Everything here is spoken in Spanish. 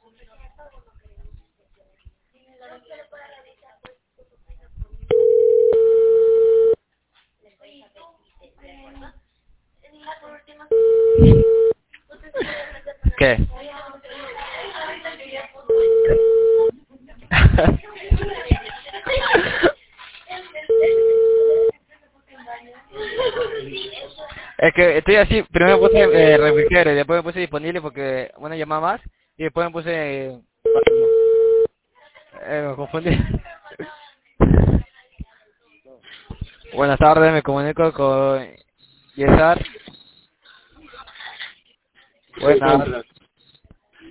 ¿Qué? Es que estoy así, primero puse refrigerio, después me puse disponible porque una llamada más y después me puse... me confundí. Buenas tardes, me comunico con Yesar. Buenas.